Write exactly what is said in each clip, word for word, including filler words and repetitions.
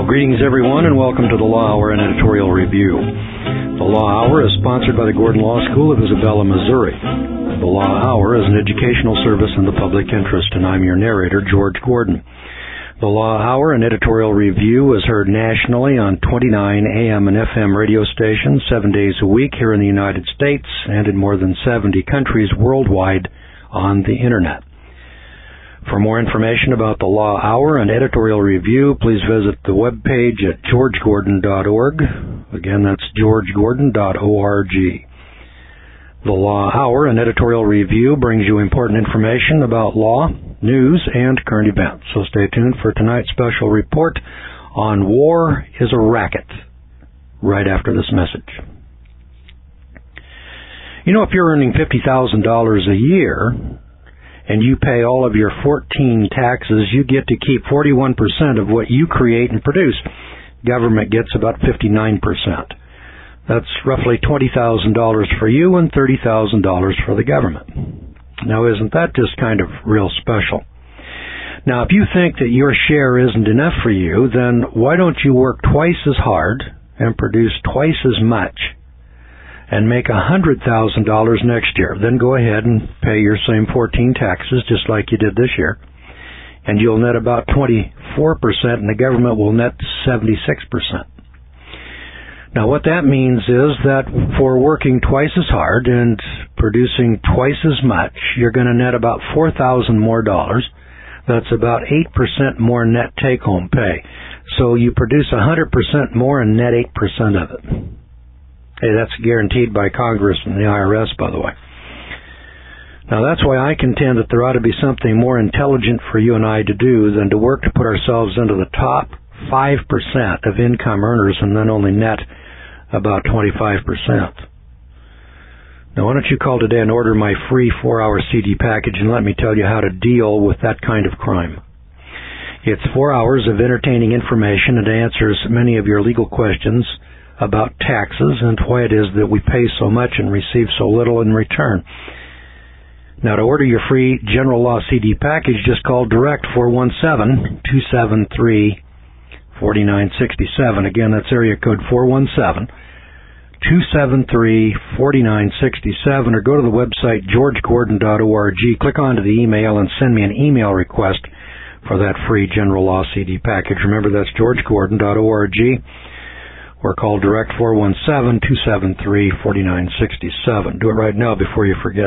Greetings, everyone, and welcome to the Law Hour and Editorial Review. The Law Hour is sponsored by the Gordon Law School of Isabella, Missouri. The Law Hour is an educational service in the public interest, and I'm your narrator, George Gordon. The Law Hour and Editorial Review is heard nationally on twenty-nine A M and F M radio stations seven days a week here in the United States and in more than seventy countries worldwide on the Internet. For more information about the Law Hour and Editorial Review, please visit the webpage at george gordon dot org. Again, that's george gordon dot org. The Law Hour and Editorial Review brings you important information about law, news, and current events. So stay tuned for tonight's special report on War is a Racket, right after this message. You know, if you're earning fifty thousand dollars a year, and you pay all of your fourteen taxes, you get to keep forty-one percent of what you create and produce. Government gets about fifty-nine percent. That's roughly twenty thousand dollars for you and thirty thousand dollars for the government. Now, isn't that just kind of real special? Now, if you think that your share isn't enough for you, then why don't you work twice as hard and produce twice as much and make one hundred thousand dollars next year? Then go ahead and pay your same fourteen taxes just like you did this year, and you'll net about twenty-four percent, and the government will net seventy-six percent. Now, what that means is that for working twice as hard and producing twice as much, you're going to net about four thousand dollars more dollars. That's about eight percent more net take-home pay. So you produce one hundred percent more and net eight percent of it. Hey, that's guaranteed by Congress and the I R S, by the way. Now, that's why I contend that there ought to be something more intelligent for you and I to do than to work to put ourselves into the top five percent of income earners and then only net about twenty-five percent. Now, why don't you call today and order my free four-hour C D package and let me tell you how to deal with that kind of crime. It's four hours of entertaining information and answers many of your legal questions about taxes and why it is that we pay so much and receive so little in return. Now, to order your free General Law C D package, just call direct four one seven, two seven three, four nine six seven. Again, that's area code four one seven, two seven three, four nine six seven, or go to the website george gordon dot org, click onto the email, and send me an email request for that free General Law C D package. Remember, that's george gordon dot org. Or call direct four one seven, two seven three, four nine six seven. Do it right now before you forget.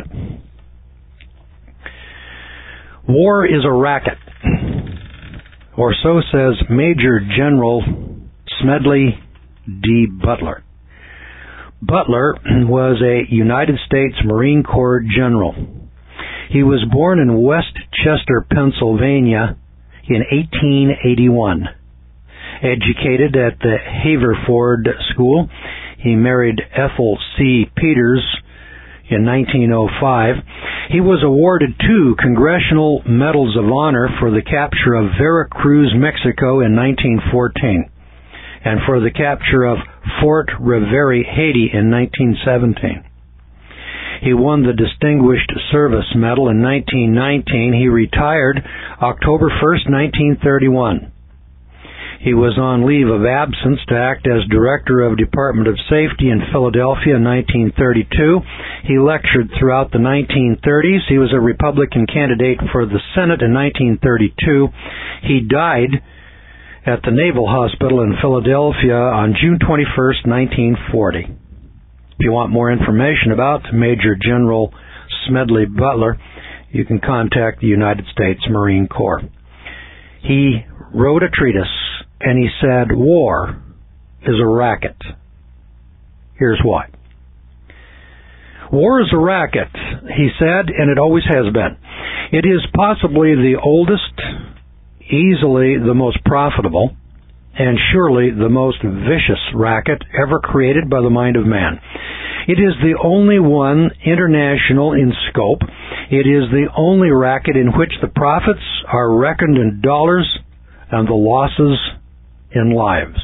War is a racket, or so says Major General Smedley D. Butler. Butler was a United States Marine Corps general. He was born in West Chester, Pennsylvania in eighteen eighty-one. Educated at the Haverford School, he married Ethel C. Peters in nineteen oh five. He was awarded two Congressional Medals of Honor for the capture of Veracruz, Mexico in nineteen fourteen, and for the capture of Fort Reverie, Haiti in nineteen seventeen. He won the Distinguished Service Medal in nineteen nineteen. He retired October first, nineteen thirty-one. He was on leave of absence to act as Director of Department of Safety in Philadelphia in nineteen thirty-two. He lectured throughout the nineteen thirties. He was a Republican candidate for the Senate in nineteen thirty-two. He died at the Naval Hospital in Philadelphia on June twenty-first, nineteen forty. If you want more information about Major General Smedley Butler, you can contact the United States Marine Corps. He wrote a treatise, and he said, war is a racket. Here's why. War is a racket, he said, and it always has been. It is possibly the oldest, easily the most profitable, and surely the most vicious racket ever created by the mind of man. It is the only one international in scope. It is the only racket in which the profits are reckoned in dollars and the losses in lives.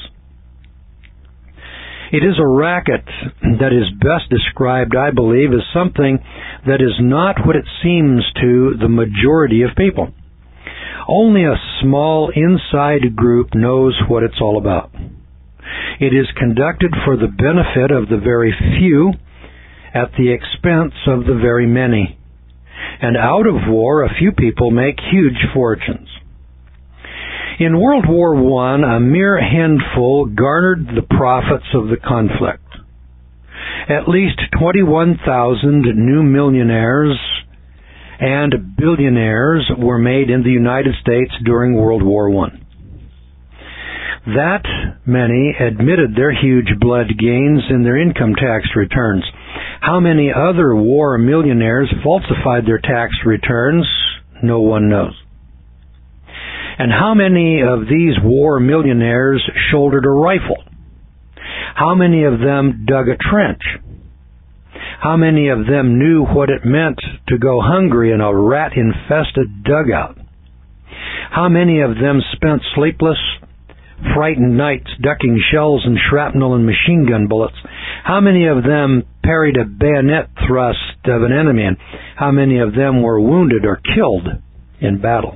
It is a racket that is best described, I believe, as something that is not what it seems to the majority of people. Only a small inside group knows what it's all about. It is conducted for the benefit of the very few at the expense of the very many. And out of war, a few people make huge fortunes. In World War One, a mere handful garnered the profits of the conflict. At least twenty-one thousand new millionaires and billionaires were made in the United States during World War One. That many admitted their huge blood gains in their income tax returns. How many other war millionaires falsified their tax returns? No one knows. And how many of these war millionaires shouldered a rifle? How many of them dug a trench? How many of them knew what it meant to go hungry in a rat-infested dugout? How many of them spent sleepless, frightened nights ducking shells and shrapnel and machine gun bullets? How many of them parried a bayonet thrust of an enemy? And how many of them were wounded or killed in battle?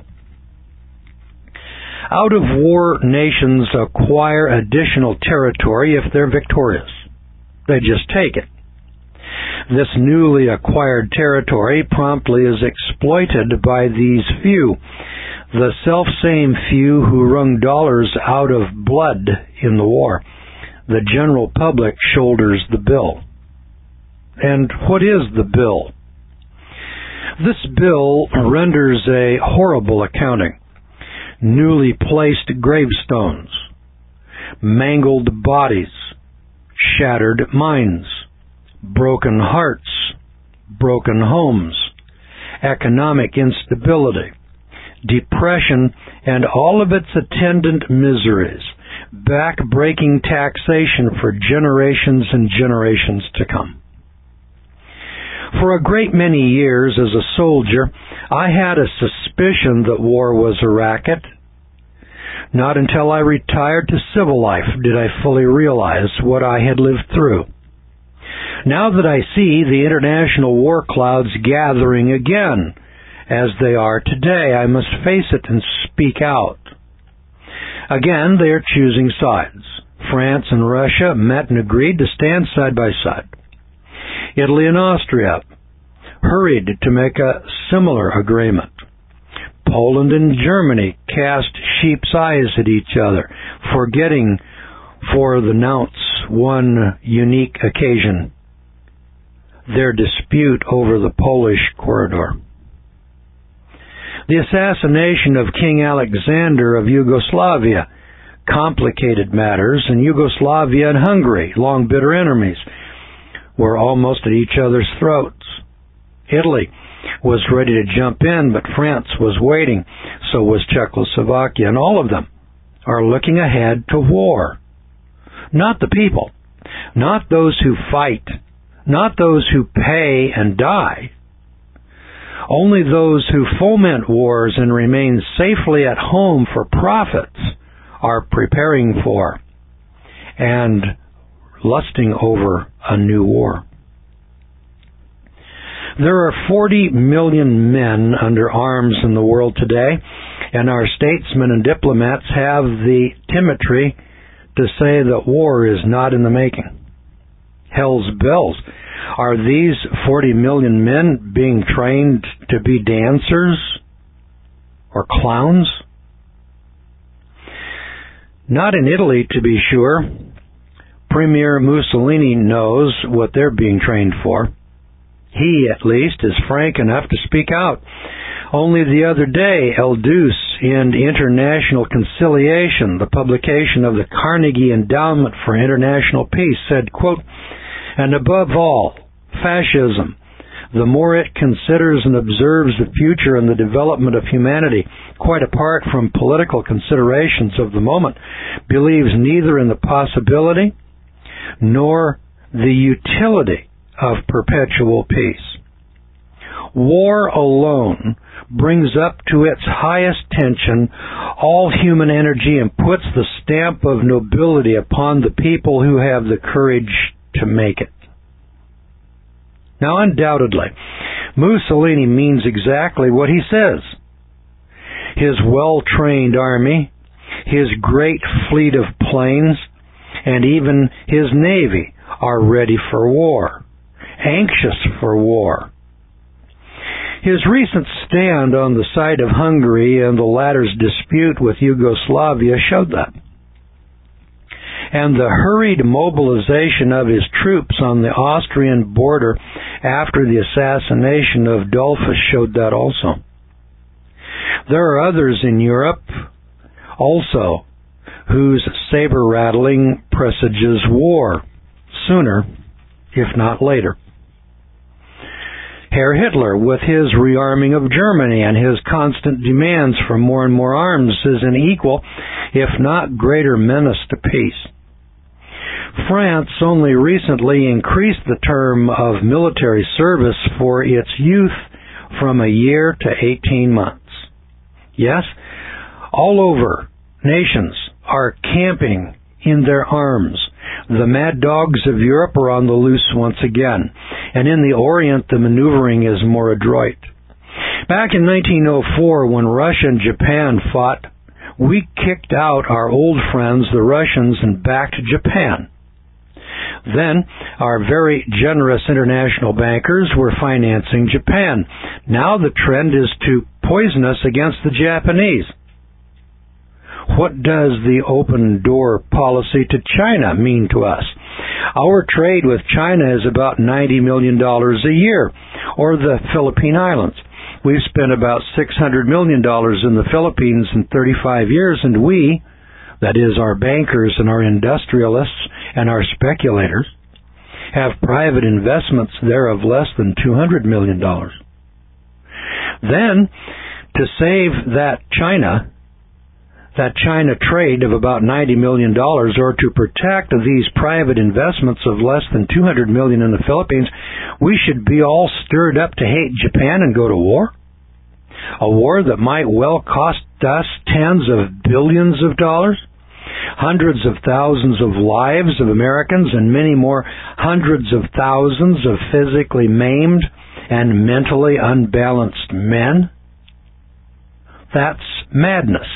Out-of-war nations acquire additional territory if they're victorious. They just take it. This newly acquired territory promptly is exploited by these few, the self-same few who wrung dollars out of blood in the war. The general public shoulders the bill. And what is the bill? This bill renders a horrible accounting. Newly placed gravestones, mangled bodies, shattered minds, broken hearts, broken homes, economic instability, depression, and all of its attendant miseries, back-breaking taxation for generations and generations to come. For a great many years as a soldier, I had a suspicion that war was a racket. Not until I retired to civil life did I fully realize what I had lived through. Now that I see the international war clouds gathering again, as they are today, I must face it and speak out. Again, they are choosing sides. France and Russia met and agreed to stand side by side. Italy and Austria hurried to make a similar agreement. Poland and Germany cast sheep's eyes at each other, forgetting for the nonce one unique occasion, their dispute over the Polish corridor. The assassination of King Alexander of Yugoslavia complicated matters, and Yugoslavia and Hungary, long bitter enemies, were almost at each other's throats. Italy was ready to jump in, but France was waiting. So was Czechoslovakia, and all of them are looking ahead to war. Not the people, not those who fight, not those who pay and die. Only those who foment wars and remain safely at home for profits are preparing for and lusting over a new war. There are forty million men under arms in the world today, and our statesmen and diplomats have the timidity to say that war is not in the making. Hell's bells. Are these forty million men being trained to be dancers or clowns? Not in Italy, to be sure. Premier Mussolini knows what they're being trained for. He, at least, is frank enough to speak out. Only the other day, El Deuce in International Conciliation, the publication of the Carnegie Endowment for International Peace, said, quote, "And above all, fascism, the more it considers and observes the future and the development of humanity, quite apart from political considerations of the moment, believes neither in the possibility nor the utility of perpetual peace. War alone brings up to its highest tension all human energy and puts the stamp of nobility upon the people who have the courage to make it." Now, undoubtedly, Mussolini means exactly what he says. his well-trained army, his great fleet of planes, and even his navy are ready for war, anxious for war. His recent stand on the side of Hungary and the latter's dispute with Yugoslavia showed that. And the hurried mobilization of his troops on the Austrian border after the assassination of Dollfuss showed that also. There are others in Europe also whose saber-rattling presages war sooner, if not later. Herr Hitler, with his rearming of Germany and his constant demands for more and more arms, is an equal, if not greater, menace to peace. France only recently increased the term of military service for its youth from a year to eighteen months. Yes, all over, nations are camping in their arms. The mad dogs of Europe are on the loose once again, and in the Orient the maneuvering is more adroit. Back in nineteen oh four, when Russia and Japan fought, we kicked out our old friends, the Russians, and backed Japan. Then, our very generous international bankers were financing Japan. Now the trend is to poison us against the Japanese. What does the open door policy to China mean to us? Our trade with China is about ninety million dollars a year, or the Philippine Islands. We've spent about six hundred million dollars in the Philippines in thirty-five years, and we, that is our bankers and our industrialists and our speculators, have private investments there of less than two hundred million dollars. Then, to save that China, that China trade of about ninety million dollars, or to protect these private investments of less than two hundred million dollars in the Philippines, we should be all stirred up to hate Japan and go to war? A war that might well cost us tens of billions of dollars? Hundreds of thousands of lives of Americans, and many more hundreds of thousands of physically maimed and mentally unbalanced men? That's madness.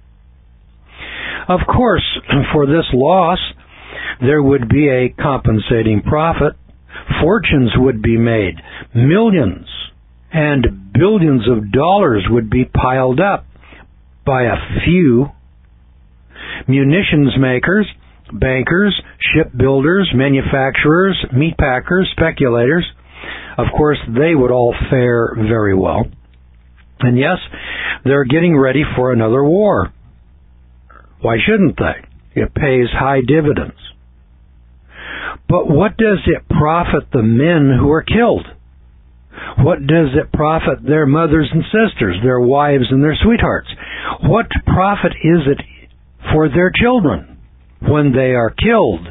Of course, for this loss, there would be a compensating profit. Fortunes would be made. Millions and billions of dollars would be piled up by a few munitions makers, bankers, shipbuilders, manufacturers, meat packers, speculators. Of course, they would all fare very well. And yes, they're getting ready for another war. Why shouldn't they? It pays high dividends. But what does it profit the men who are killed? What does it profit their mothers and sisters, their wives and their sweethearts? What profit is it for their children when they are killed?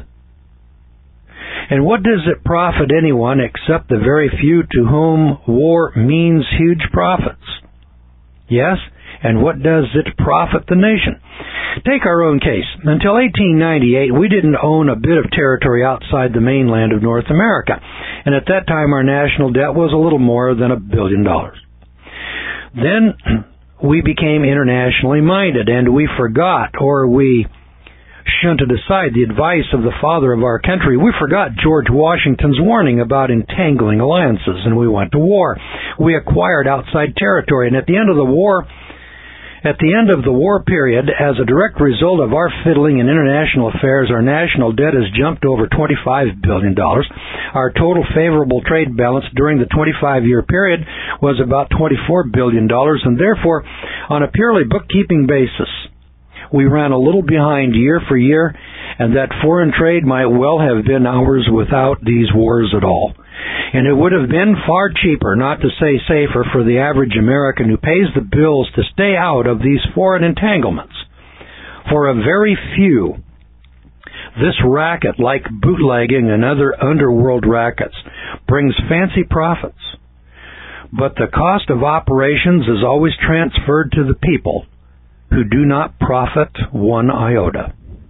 And what does it profit anyone except the very few to whom war means huge profits? Yes, and what does it profit the nation? Take our own case. Until eighteen ninety-eight, we didn't own a bit of territory outside the mainland of North America, and at that time our national debt was a little more than a billion dollars. Then we became internationally minded, and we forgot, or we shunted aside the advice of the father of our country. We forgot George Washington's warning about entangling alliances, and we went to war. We acquired outside territory, and at the end of the war, At the end of the war period, as a direct result of our fiddling in international affairs, our national debt has jumped over twenty-five billion dollars. Our total favorable trade balance during the twenty-five year period was about twenty-four billion dollars, and therefore, on a purely bookkeeping basis, we ran a little behind year for year, and that foreign trade might well have been ours without these wars at all. And it would have been far cheaper, not to say safer, for the average American who pays the bills to stay out of these foreign entanglements. For a very few, this racket, like bootlegging and other underworld rackets, brings fancy profits. But the cost of operations is always transferred to the people who do not profit one iota.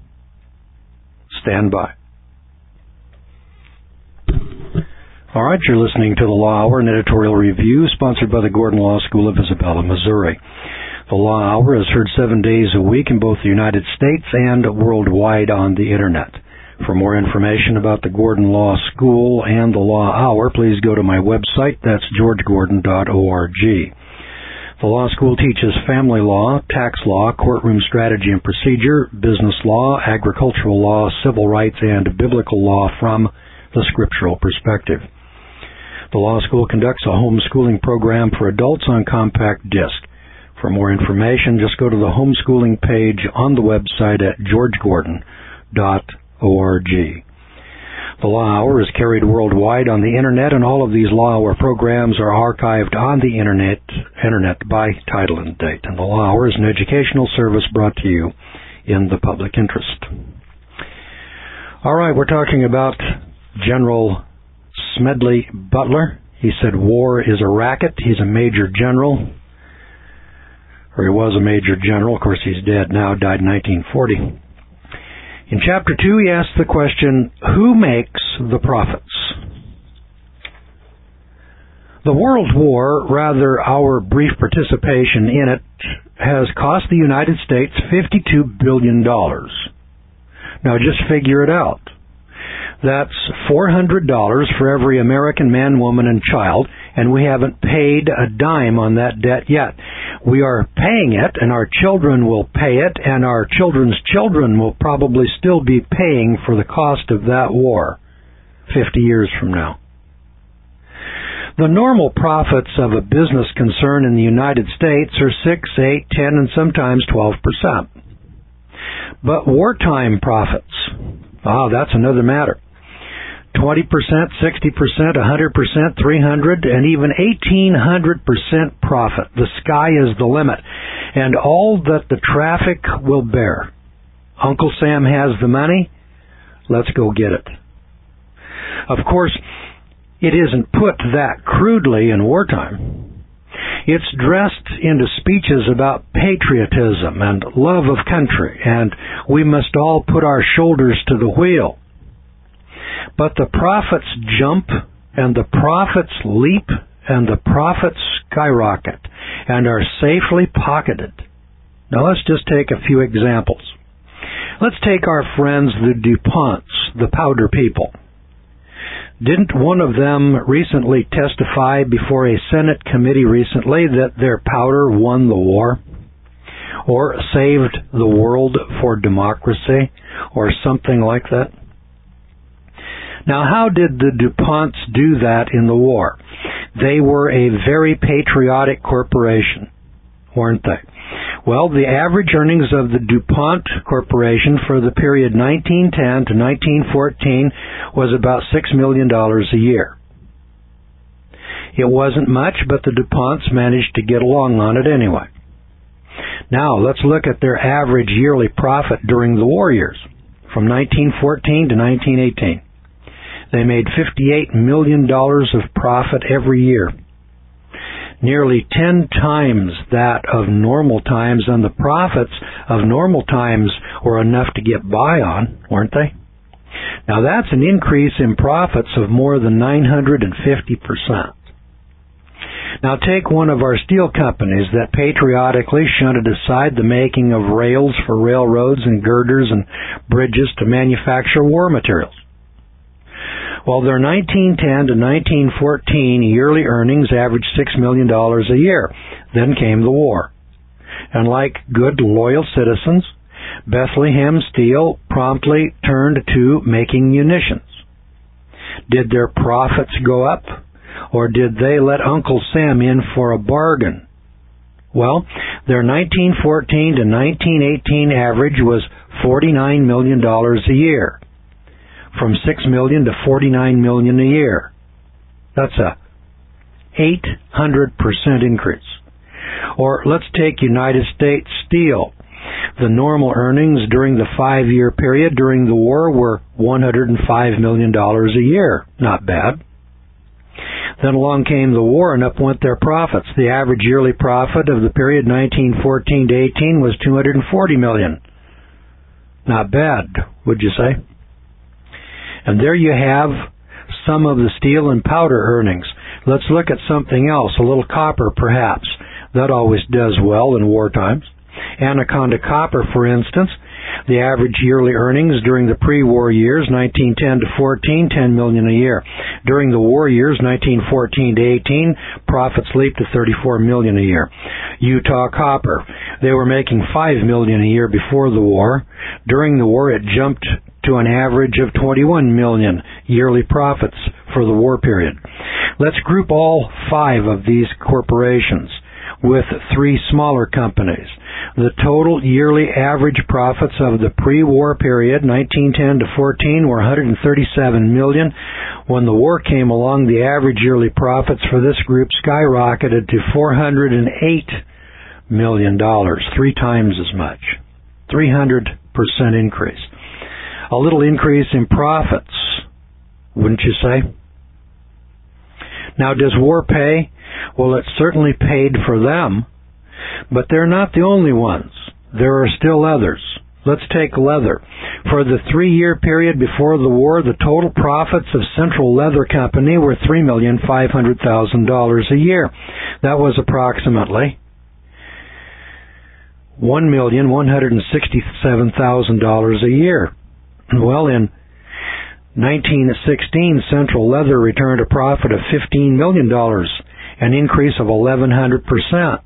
Stand by. All right, you're listening to the Law Hour, an editorial review sponsored by the Gordon Law School of Isabella, Missouri. The Law Hour is heard seven days a week in both the United States and worldwide on the Internet. For more information about the Gordon Law School and the Law Hour, please go to my website. That's george gordon dot org. The Law School teaches family law, tax law, courtroom strategy and procedure, business law, agricultural law, civil rights, and biblical law from the scriptural perspective. The Law School conducts a homeschooling program for adults on compact disc. For more information, just go to the homeschooling page on the website at george gordon dot org. The Law Hour is carried worldwide on the Internet, and all of these Law Hour programs are archived on the Internet, Internet by title and date. And the Law Hour is an educational service brought to you in the public interest. All right, we're talking about General Smedley Butler. He said war is a racket. He's a major general, or he was a major general. Of course, he's dead now, died in nineteen forty. In Chapter two, he asks the question, who makes the profits? The World War, rather our brief participation in it, has cost the United States fifty-two billion dollars. Now just figure it out. That's four hundred dollars for every American man, woman, and child, and we haven't paid a dime on that debt yet. We are paying it, and our children will pay it, and our children's children will probably still be paying for the cost of that war fifty years from now. The normal profits of a business concern in the United States are six, eight, ten, and sometimes twelve percent. But wartime profits, ah, that's another matter. twenty percent, sixty percent, one hundred percent, three hundred, and even eighteen hundred percent profit. The sky is the limit, and all that the traffic will bear. Uncle Sam has the money. Let's go get it. Of course, it isn't put that crudely in wartime. It's dressed into speeches about patriotism and love of country, and we must all put our shoulders to the wheel. But the profits jump, and the profits leap, and the profits skyrocket, and are safely pocketed. Now let's just take a few examples. Let's take our friends the DuPonts, the powder people. Didn't one of them recently testify before a Senate committee recently that their powder won the war? Or saved the world for democracy? Or something like that? Now, how did the DuPonts do that in the war? They were a very patriotic corporation, weren't they? Well, the average earnings of the DuPont Corporation for the period nineteen ten to nineteen fourteen was about six million dollars a year. It wasn't much, but the DuPonts managed to get along on it anyway. Now, let's look at their average yearly profit during the war years, from nineteen fourteen to nineteen eighteen. They made fifty-eight million dollars of profit every year. Nearly ten times that of normal times, and the profits of normal times were enough to get by on, weren't they? Now that's an increase in profits of more than nine hundred fifty percent. Now take one of our steel companies that patriotically shunted aside the making of rails for railroads and girders and bridges to manufacture war materials. Well, their nineteen ten to nineteen fourteen yearly earnings averaged six million dollars a year. Then came the war. And like good, loyal citizens, Bethlehem Steel promptly turned to making munitions. Did their profits go up, or did they let Uncle Sam in for a bargain? Well, their nineteen fourteen to nineteen eighteen average was forty-nine million dollars a year. From six million dollars to forty-nine million dollars a year. That's a eight hundred percent increase. Or let's take United States Steel. The normal earnings during the five-year period during the war were one hundred five million dollars a year. Not bad. Then along came the war, and up went their profits. The average yearly profit of the period nineteen fourteen to eighteen was two hundred forty million dollars. Not bad, would you say? And there you have some of the steel and powder earnings. Let's look at something else, a little copper perhaps. That always does well in war times. Anaconda Copper, for instance, the average yearly earnings during the pre-war years, nineteen ten to fourteen, ten million dollars a year. During the war years, nineteen fourteen to eighteen, profits leaped to thirty-four million dollars a year. Utah Copper, they were making five million dollars a year before the war. During the war, it jumped to an average of twenty-one million dollars yearly profits for the war period. Let's group all five of these corporations with three smaller companies. The total yearly average profits of the pre-war period, nineteen ten to fourteen, were one hundred thirty-seven million dollars. When the war came along, the average yearly profits for this group skyrocketed to four hundred eight million dollars, three times as much. three hundred percent increase. A little increase in profits, wouldn't you say? Now, does war pay? Well, it certainly paid for them, but they're not the only ones. There are still others. Let's take leather. For the three-year period before the war, the total profits of Central Leather Company were three million five hundred thousand dollars a year. That was approximately one million one hundred sixty-seven thousand dollars a year. Well, in nineteen sixteen, Central Leather returned a profit of fifteen million dollars, an increase of eleven hundred percent.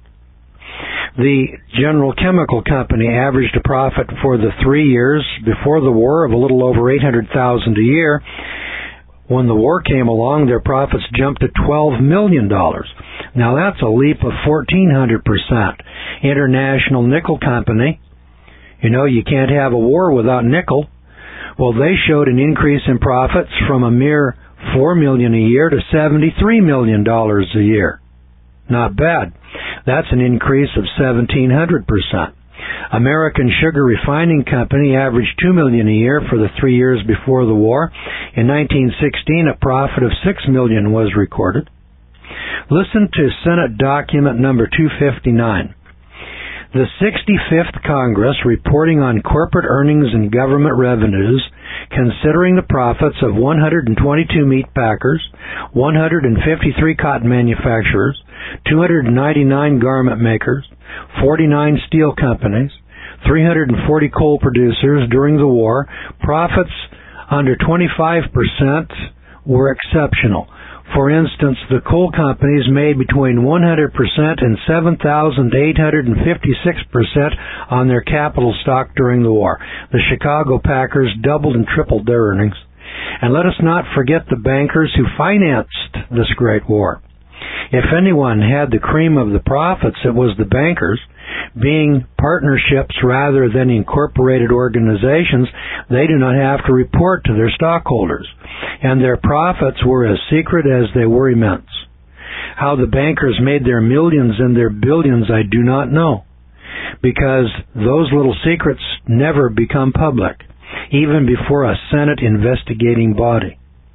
The General Chemical Company averaged a profit for the three years before the war of a little over eight hundred thousand dollars a year. When the war came along, their profits jumped to twelve million dollars. Now that's a leap of fourteen hundred percent. International Nickel Company, you know, you can't have a war without nickel. Well, they showed an increase in profits from a mere four million dollars a year to seventy-three million dollars a year. Not bad. That's an increase of seventeen hundred percent. American Sugar Refining Company averaged two million dollars a year for the three years before the war. In nineteen sixteen, a profit of six million dollars was recorded. Listen to Senate document number two fifty-nine. The sixty-fifth Congress, reporting on corporate earnings and government revenues, considering the profits of one hundred twenty-two meat packers, one hundred fifty-three cotton manufacturers, two hundred ninety-nine garment makers, forty-nine steel companies, three hundred forty coal producers during the war, profits under twenty-five percent were exceptional. For instance, the coal companies made between one hundred percent and seven thousand eight hundred fifty-six percent on their capital stock during the war. The Chicago Packers doubled and tripled their earnings. And let us not forget the bankers who financed this great war. If anyone had the cream of the profits, it was the bankers. Being partnerships rather than incorporated organizations, they do not have to report to their stockholders, and their profits were as secret as they were immense. How the bankers made their millions and their billions, I do not know, because those little secrets never become public, even before a Senate investigating body.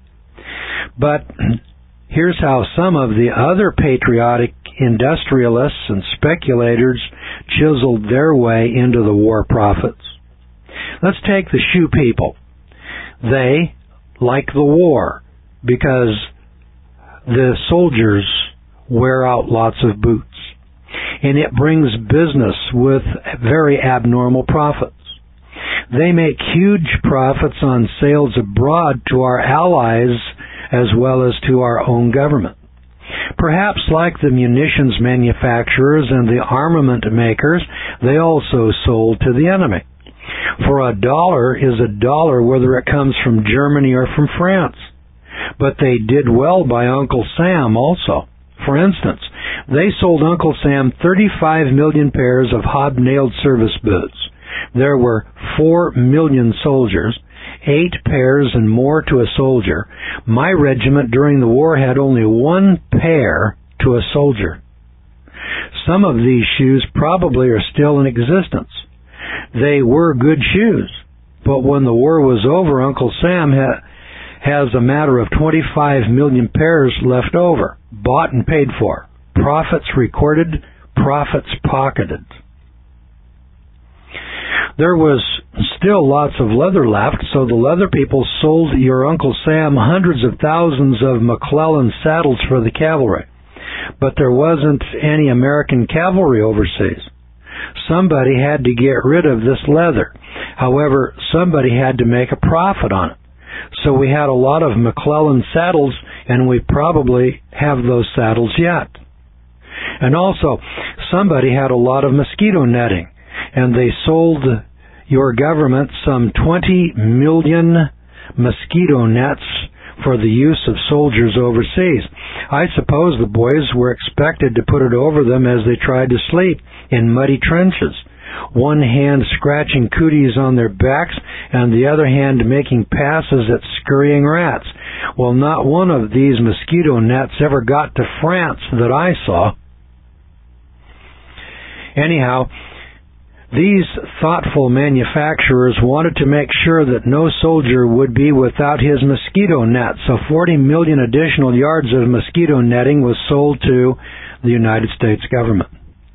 But here's how some of the other patriotic industrialists and speculators chiseled their way into the war profits. Let's take the shoe people. They like the war because the soldiers wear out lots of boots, and it brings business with very abnormal profits. They make huge profits on sales abroad to our allies as well as to our own government. Perhaps like the munitions manufacturers and the armament makers, they also sold to the enemy. For a dollar is a dollar whether it comes from Germany or from France. But they did well by Uncle Sam also. For instance, they sold Uncle Sam thirty-five million pairs of hobnailed service boots. There were four million soldiers, eight pairs and more to a soldier. My regiment during the war had only one pair to a soldier. Some of these shoes probably are still in existence. They were good shoes, but when the war was over, Uncle Sam ha- has a matter of twenty-five million pairs left over, bought and paid for. Profits recorded, profits pocketed. There was still lots of leather left, so the leather people sold your Uncle Sam hundreds of thousands of McClellan saddles for the cavalry. but there wasn't any American cavalry overseas. Somebody had to get rid of this leather. However, somebody had to make a profit on it. So we had a lot of McClellan saddles, and we probably have those saddles yet. And also, somebody had a lot of mosquito netting, and they sold your government some twenty million mosquito nets for the use of soldiers overseas. I suppose the boys were expected to put it over them as they tried to sleep in muddy trenches, one hand scratching cooties on their backs and the other hand making passes at scurrying rats. Well, not one of these mosquito nets ever got to France that I saw. Anyhow, these thoughtful manufacturers wanted to make sure that no soldier would be without his mosquito net, so forty million additional yards of mosquito netting was sold to the United States government.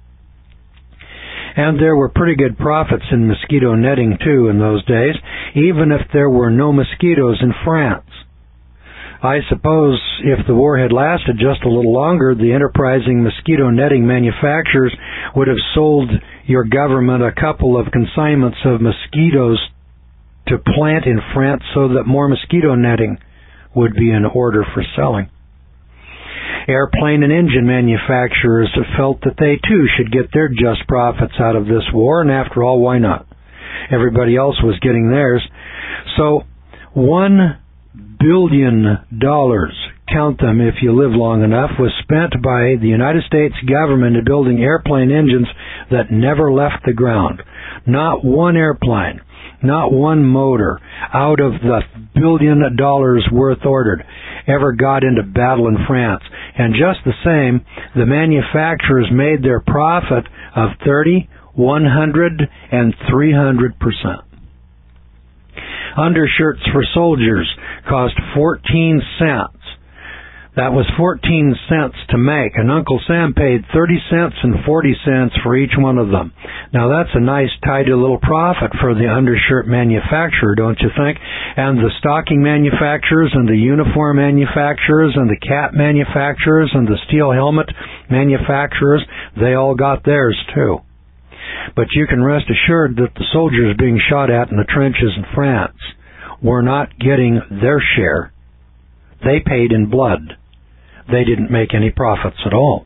And there were pretty good profits in mosquito netting, too, in those days, even if there were no mosquitoes in France. I suppose if the war had lasted just a little longer, the enterprising mosquito netting manufacturers would have sold your government a couple of consignments of mosquitoes to plant in France so that more mosquito netting would be in order for selling. Airplane and engine manufacturers felt that they too should get their just profits out of this war, and after all, why not? Everybody else was getting theirs. So, one billion dollars, count them if you live long enough, was spent by the United States government in building airplane engines that never left the ground. Not one airplane, not one motor, out of the billion dollars worth ordered, ever got into battle in France. And just the same, the manufacturers made their profit of thirty, one hundred, and three hundred percent. Undershirts for soldiers cost fourteen cents. That was fourteen cents to make, and Uncle Sam paid thirty cents and forty cents for each one of them. Now that's a nice, tidy little profit for the undershirt manufacturer, don't you think? And the stocking manufacturers, and the uniform manufacturers, and the cap manufacturers, and the steel helmet manufacturers, they all got theirs too. But you can rest assured that the soldiers being shot at in the trenches in France were not getting their share. They paid in blood. They didn't make any profits at all.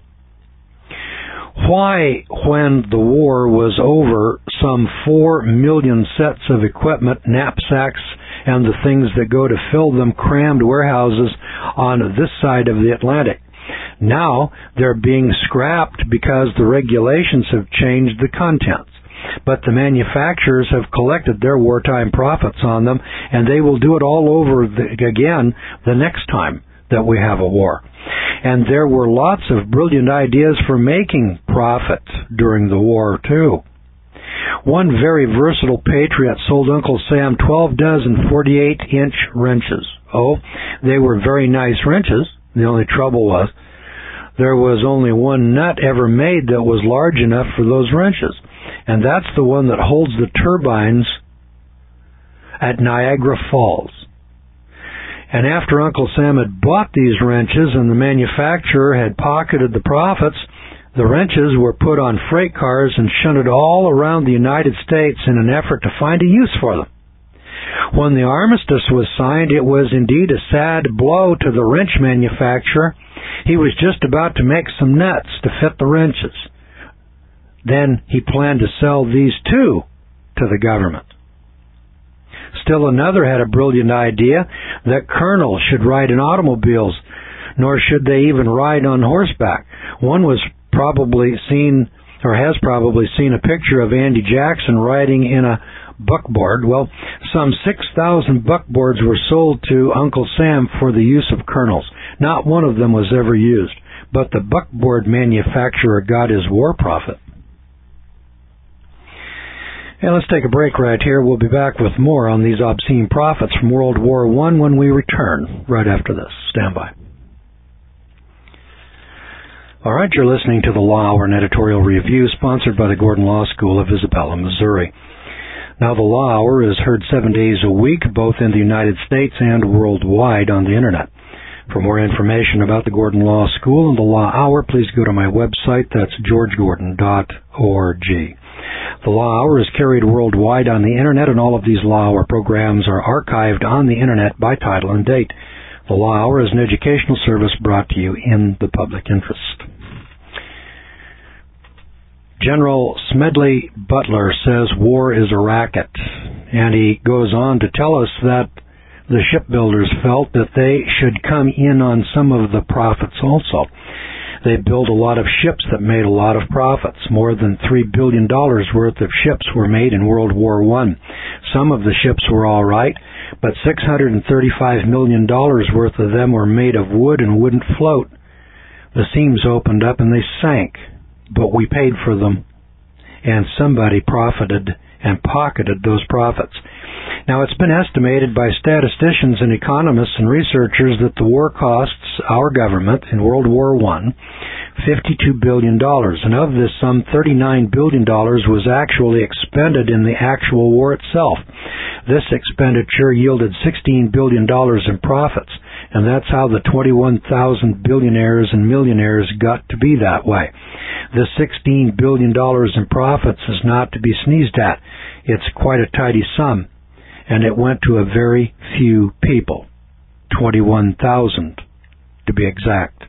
Why, when the war was over, some four million sets of equipment, knapsacks, and the things that go to fill them crammed warehouses on this side of the Atlantic? Now they're being scrapped because the regulations have changed the contents. But the manufacturers have collected their wartime profits on them, and they will do it all over the, again the next time that we have a war. And there were lots of brilliant ideas for making profit during the war, too. One very versatile patriot sold Uncle Sam twelve dozen forty-eight inch wrenches. Oh, they were very nice wrenches. The only trouble was there was only one nut ever made that was large enough for those wrenches. And that's the one that holds the turbines at Niagara Falls. And after Uncle Sam had bought these wrenches and the manufacturer had pocketed the profits, the wrenches were put on freight cars and shunted all around the United States in an effort to find a use for them. When the armistice was signed, it was indeed a sad blow to the wrench manufacturer. He was just about to make some nuts to fit the wrenches. Then he planned to sell these too to the government. Still another had a brilliant idea that colonels should ride in automobiles, nor should they even ride on horseback. One was probably seen, or has probably seen, a picture of Andy Jackson riding in a buckboard. Well, some six thousand buckboards were sold to Uncle Sam for the use of colonels. Not one of them was ever used, but the buckboard manufacturer got his war profit. And let's take a break right here. We'll be back with more on these obscene profits from World War One when we return right after this. Stand by. All right, you're listening to the Law Hour, an editorial review sponsored by the Gordon Law School of Isabella, Missouri. Now, the Law Hour is heard seven days a week, both in the United States and worldwide on the Internet. For more information about the Gordon Law School and the Law Hour, please go to my website. That's george gordon dot org. The Law Hour is carried worldwide on the Internet, and all of these Law Hour programs are archived on the Internet by title and date. The Law Hour is an educational service brought to you in the public interest. General Smedley Butler says war is a racket, and he goes on to tell us that the shipbuilders felt that they should come in on some of the profits also. They built a lot of ships that made a lot of profits. More than three billion dollars worth of ships were made in World War One. Some of the ships were all right, but six hundred thirty-five million dollars worth of them were made of wood and wouldn't float. The seams opened up and they sank, but we paid for them, and somebody profited and pocketed those profits. Now, it's been estimated by statisticians and economists and researchers that the war costs our government in World War One fifty-two billion dollars, and of this sum, thirty-nine billion dollars was actually expended in the actual war itself. This expenditure yielded sixteen billion dollars in profits, and that's how the twenty-one thousand billionaires and millionaires got to be that way. The sixteen billion dollars in profits is not to be sneezed at. It's quite a tidy sum, and it went to a very few people, twenty-one thousand to be exact.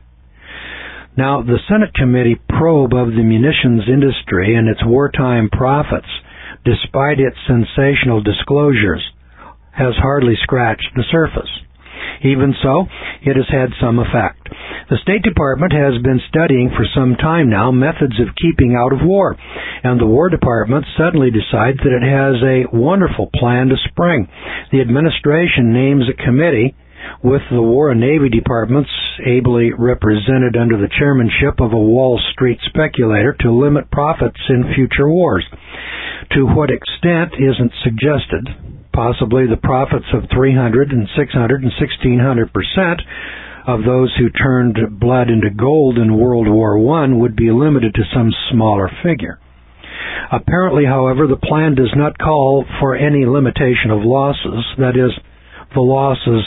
Now, the Senate committee probe of the munitions industry and its wartime profits, despite its sensational disclosures, has hardly scratched the surface. Even so, it has had some effect. The State Department has been studying for some time now methods of keeping out of war, and the War Department suddenly decides that it has a wonderful plan to spring. The administration names a committee with the War and Navy Departments ably represented under the chairmanship of a Wall Street speculator to limit profits in future wars. To what extent isn't suggested. Possibly the profits of three hundred and six hundred and sixteen hundred percent of those who turned blood into gold in World War One would be limited to some smaller figure. Apparently, however, the plan does not call for any limitation of losses, that is, the losses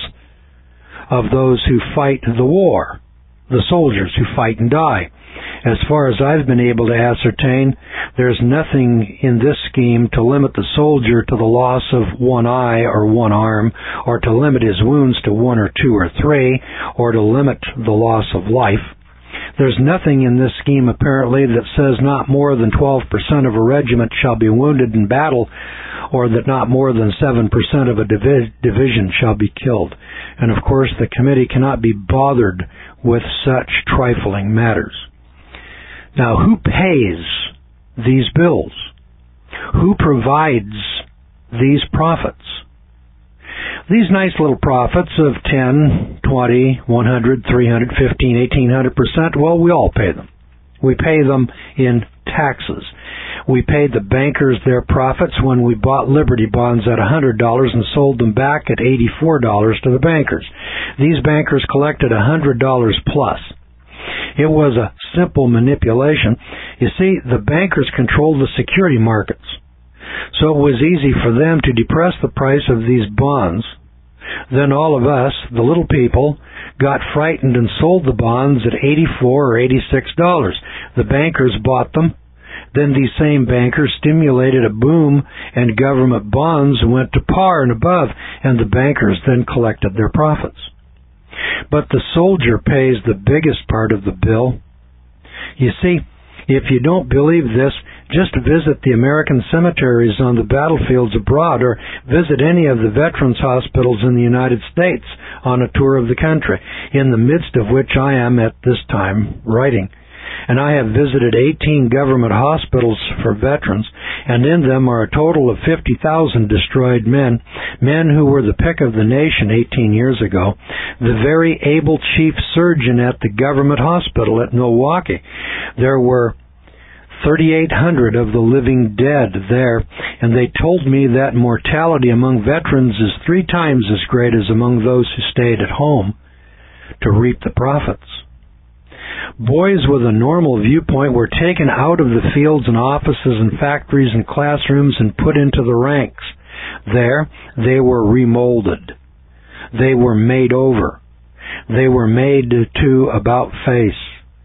of those who fight the war, the soldiers who fight and die. As far as I've been able to ascertain, there's nothing in this scheme to limit the soldier to the loss of one eye or one arm, or to limit his wounds to one or two or three, or to limit the loss of life. There's nothing in this scheme, apparently, that says not more than twelve percent of a regiment shall be wounded in battle, or that not more than seven percent of a divi- division shall be killed. And of course, the committee cannot be bothered with such trifling matters. Now, who pays these bills? Who provides these profits? These nice little profits of ten, twenty, one hundred, three hundred, fifteen, eighteen hundred percent, well, we all pay them. We pay them in taxes. We paid the bankers their profits when we bought Liberty bonds at one hundred dollars and sold them back at eighty-four dollars to the bankers. These bankers collected one hundred dollars plus. It was a simple manipulation. You see, the bankers controlled the security markets, so it was easy for them to depress the price of these bonds. Then all of us, the little people, got frightened and sold the bonds at eighty-four or eighty-six dollars. The bankers bought them. Then these same bankers stimulated a boom, and government bonds went to par and above, and the bankers then collected their profits. But the soldier pays the biggest part of the bill. You see, if you don't believe this, just visit the American cemeteries on the battlefields abroad, or visit any of the veterans hospitals in the United States on a tour of the country, in the midst of which I am at this time writing. And I have visited eighteen government hospitals for veterans, and in them are a total of fifty thousand destroyed men, men who were the pick of the nation eighteen years ago. The very able chief surgeon at the government hospital at Milwaukee. There were thirty-eight hundred of the living dead there, and they told me that mortality among veterans is three times as great as among those who stayed at home to reap the profits. Boys with a normal viewpoint were taken out of the fields and offices and factories and classrooms and put into the ranks. There, they were remolded. They were made over. they were made to about-face,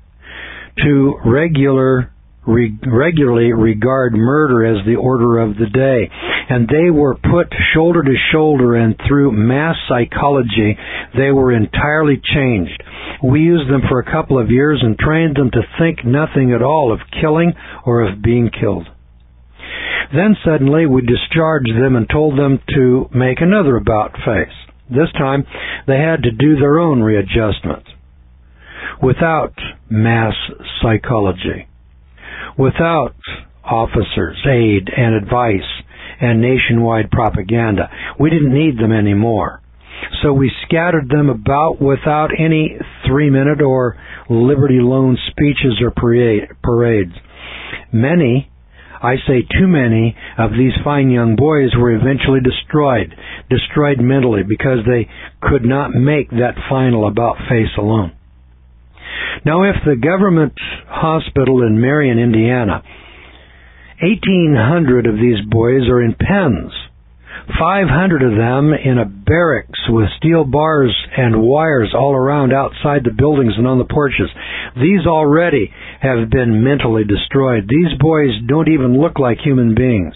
to regular, re, regularly regard murder as the order of the day. And they were put shoulder to shoulder, and through mass psychology, they were entirely changed. We used them for a couple of years and trained them to think nothing at all of killing or of being killed. Then suddenly we discharged them and told them to make another about-face. This time they had to do their own readjustments. Without mass psychology, without officers' aid and advice and nationwide propaganda, we didn't need them anymore. So we scattered them about without any three-minute or Liberty Loan speeches or parades. Many, I say too many, of these fine young boys were eventually destroyed, destroyed mentally, because they could not make that final about-face alone. Now, if the government hospital in Marion, Indiana, eighteen hundred of these boys are in pens, five hundred of them in a barracks with steel bars and wires all around outside the buildings and on the porches. These already have been mentally destroyed. These boys don't even look like human beings.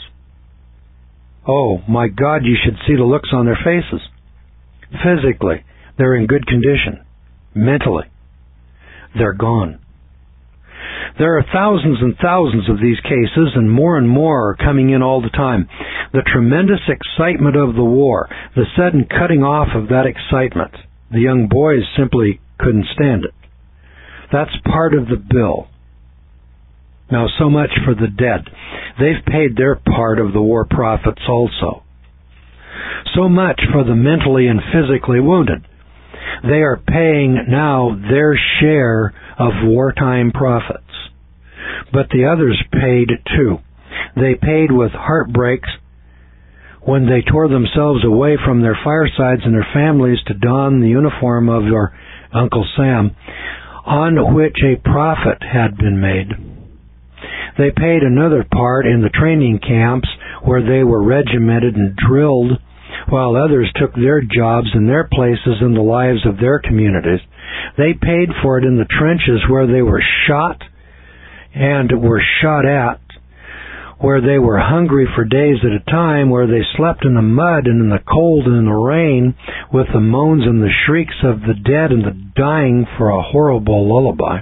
Oh, my God, you should see the looks on their faces. Physically, they're in good condition. Mentally, they're gone. There are thousands and thousands of these cases, and more and more are coming in all the time. The tremendous excitement of the war, the sudden cutting off of that excitement, the young boys simply couldn't stand it. That's part of the bill. Now, so much for the dead. They've paid their part of the war profits also. So much for the mentally and physically wounded. They are paying now their share of wartime profits. But the others paid too. They paid with heartbreaks when they tore themselves away from their firesides and their families to don the uniform of your Uncle Sam, on which a profit had been made. They paid another part in the training camps where they were regimented and drilled, while others took their jobs and their places in the lives of their communities. They paid for it in the trenches where they were shot and were shot at, where they were hungry for days at a time, where they slept in the mud and in the cold and in the rain, with the moans and the shrieks of the dead and the dying for a horrible lullaby.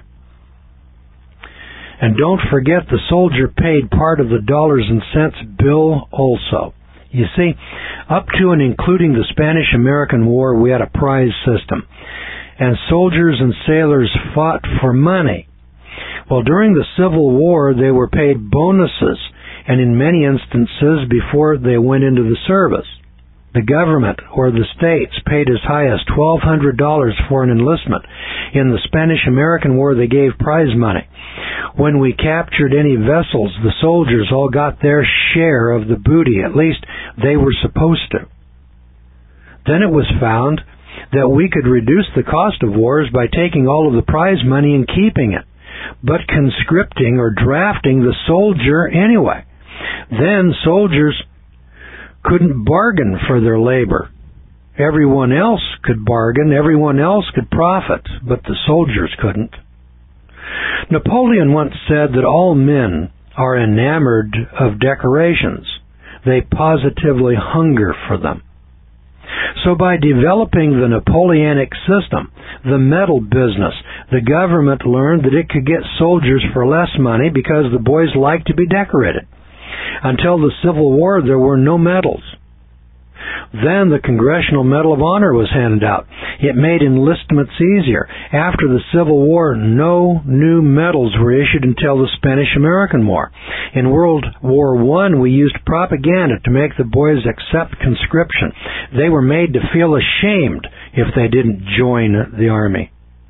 And don't forget, the soldier paid part of the dollars and cents bill also. You see, up to and including the Spanish-American War, we had a prize system, and soldiers and sailors fought for money. Well, during the Civil War, they were paid bonuses, and in many instances before they went into the service. The government or the states paid as high as twelve hundred dollars for an enlistment. In the Spanish-American War, they gave prize money. When we captured any vessels, the soldiers all got their share of the booty. At least they were supposed to. Then it was found that we could reduce the cost of wars by taking all of the prize money and keeping it, but conscripting or drafting the soldier anyway. Then soldiers couldn't bargain for their labor. Everyone else could bargain, everyone else could profit, but the soldiers couldn't. Napoleon once said that all men are enamored of decorations. They positively hunger for them. So by developing the Napoleonic system, the medal business, the government learned that it could get soldiers for less money because the boys liked to be decorated. Until the Civil War, there were no medals. Then the Congressional Medal of Honor was handed out. It made enlistments easier. After the Civil War, no new medals were issued until the Spanish-American War. In World War One, we used propaganda to make the boys accept conscription. They were made to feel ashamed if they didn't join the army.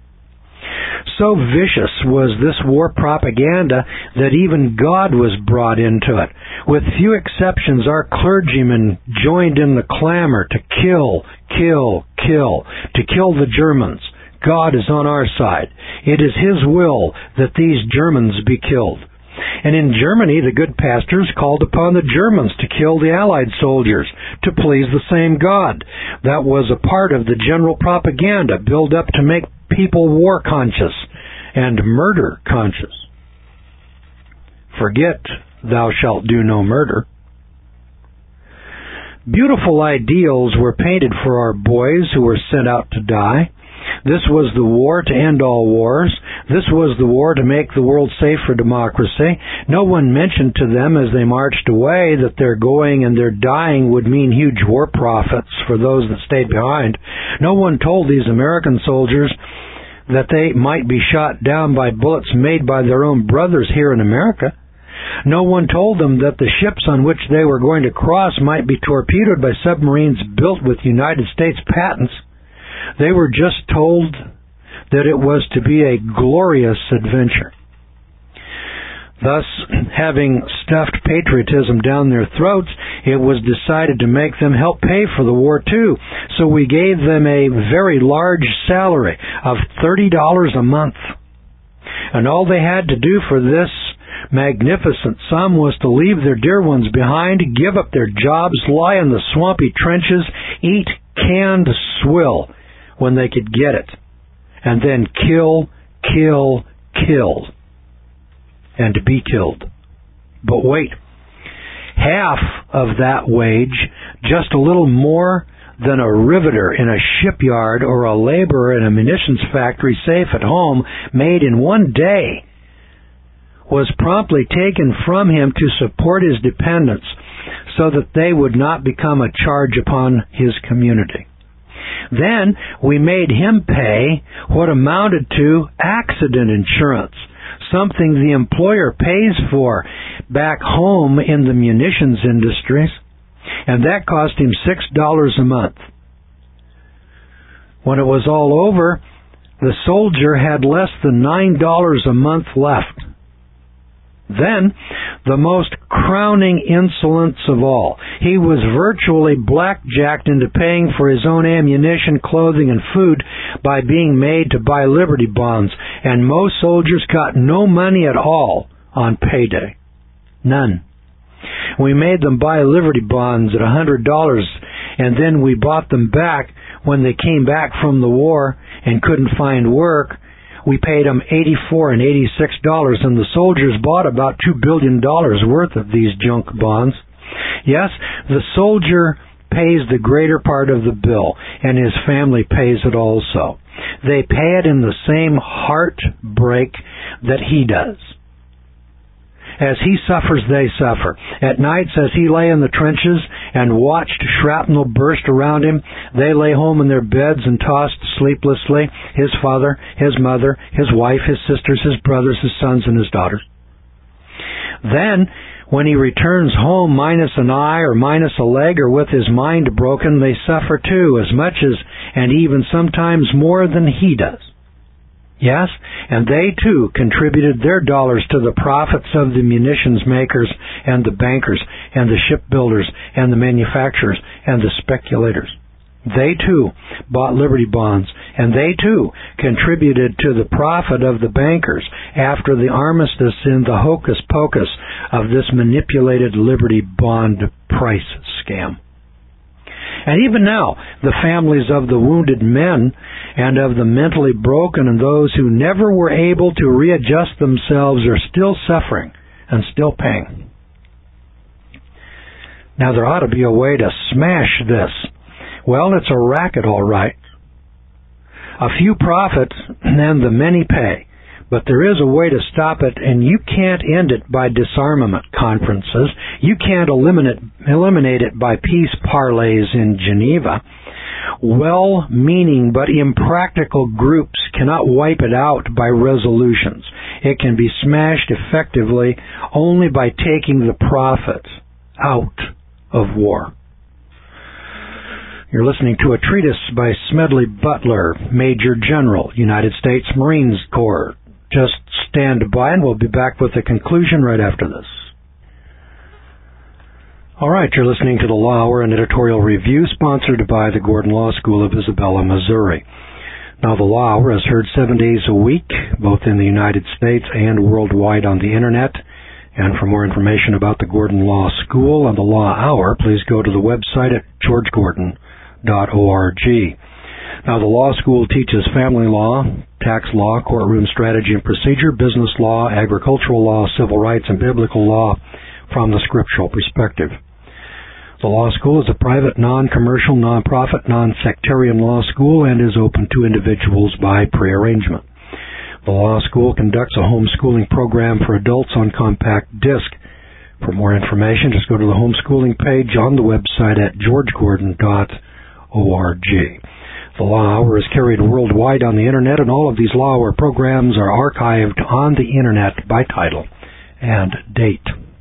So vicious was this war propaganda that even God was brought into it. With few exceptions, our clergymen joined in the clamor to kill, kill, kill, to kill the Germans. God is on our side. It is His will that these Germans be killed. And in Germany, the good pastors called upon the Germans to kill the Allied soldiers to please the same God. That was a part of the general propaganda built up to make people war conscious and murder conscious. Forget, thou shalt do no murder. Beautiful ideals were painted for our boys who were sent out to die. This was the war to end all wars. This was the war to make the world safe for democracy. No one mentioned to them as they marched away that their going and their dying would mean huge war profits for those that stayed behind. No one told these American soldiers that they might be shot down by bullets made by their own brothers here in America. No one told them that the ships on which they were going to cross might be torpedoed by submarines built with United States patents. They were just told that it was to be a glorious adventure. Thus, having stuffed patriotism down their throats, it was decided to make them help pay for the war too. So we gave them a very large salary of thirty dollars a month. And all they had to do for this magnificent sum was to leave their dear ones behind, give up their jobs, lie in the swampy trenches, eat canned swill when they could get it, and then kill, kill, kill, and to be killed. But wait, half of that wage, just a little more than a riveter in a shipyard or a laborer in a munitions factory safe at home made in one day, was promptly taken from him to support his dependents so that they would not become a charge upon his community. Then we made him pay what amounted to accident insurance, something the employer pays for back home in the munitions industries, and that cost him six dollars a month. When it was all over, the soldier had less than nine dollars a month left. Then, the most crowning insolence of all, he was virtually blackjacked into paying for his own ammunition, clothing, and food by being made to buy Liberty bonds, and most soldiers got no money at all on payday. None. We made them buy Liberty bonds at one hundred dollars, and then we bought them back when they came back from the war and couldn't find work. We paid them eighty-four and eighty-six dollars, and the soldiers bought about two billion dollars worth of these junk bonds. Yes, the soldier pays the greater part of the bill, and his family pays it also. They pay it in the same heartbreak that he does. As he suffers, they suffer. At nights, as he lay in the trenches and watched shrapnel burst around him, they lay home in their beds and tossed sleeplessly, his father, his mother, his wife, his sisters, his brothers, his sons, and his daughters. Then, when he returns home minus an eye or minus a leg or with his mind broken, they suffer too, as much as, and even sometimes more than he does. Yes, and they too contributed their dollars to the profits of the munitions makers and the bankers and the shipbuilders and the manufacturers and the speculators. They too bought Liberty bonds, and they too contributed to the profit of the bankers after the armistice in the hocus pocus of this manipulated Liberty bond price scam. And even now, the families of the wounded men and of the mentally broken and those who never were able to readjust themselves are still suffering and still paying. Now, there ought to be a way to smash this. Well, it's a racket, all right. A few profit and the many pay. But there is a way to stop it, and you can't end it by disarmament conferences. You can't eliminate, eliminate it by peace parleys in Geneva. Well-meaning but impractical groups cannot wipe it out by resolutions. It can be smashed effectively only by taking the profits out of war. You're listening to a treatise by Smedley Butler, Major General, United States Marine Corps. Just stand by and we'll be back with the conclusion right after this. All right, you're listening to the Law Hour, an editorial review sponsored by the Gordon Law School of Isabella, Missouri. Now, the Law Hour is heard seven days a week, both in the United States and worldwide on the Internet. And for more information about the Gordon Law School and the Law Hour, please go to the website at george gordon dot org. Now, the law school teaches family law, tax law, courtroom strategy and procedure, business law, agricultural law, civil rights, and biblical law from the scriptural perspective. The law school is a private, non-commercial, non-profit, non-sectarian law school and is open to individuals by prearrangement. The law school conducts a homeschooling program for adults on compact disc. For more information, just go to the homeschooling page on the website at george gordon dot org. The Law Hour is carried worldwide on the Internet, and all of these Law Hour programs are archived on the Internet by title and date.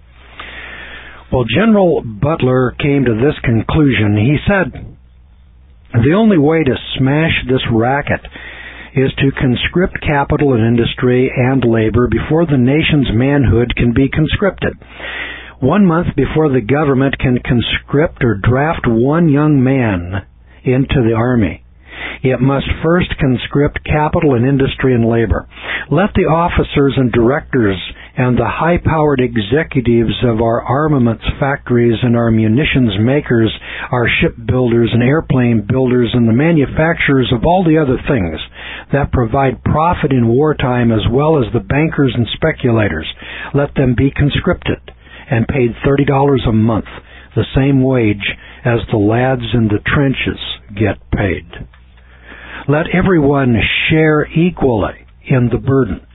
Well, General Butler came to this conclusion. He said, the only way to smash this racket is to conscript capital and industry and labor before the nation's manhood can be conscripted. One month before the government can conscript or draft one young man into the Army, it must first conscript capital and industry and labor. Let the officers and directors and the high-powered executives of our armaments factories and our munitions makers, our shipbuilders and airplane builders and the manufacturers of all the other things that provide profit in wartime, as well as the bankers and speculators, let them be conscripted and paid thirty dollars a month, the same wage as the lads in the trenches get paid. Let everyone share equally in the burden.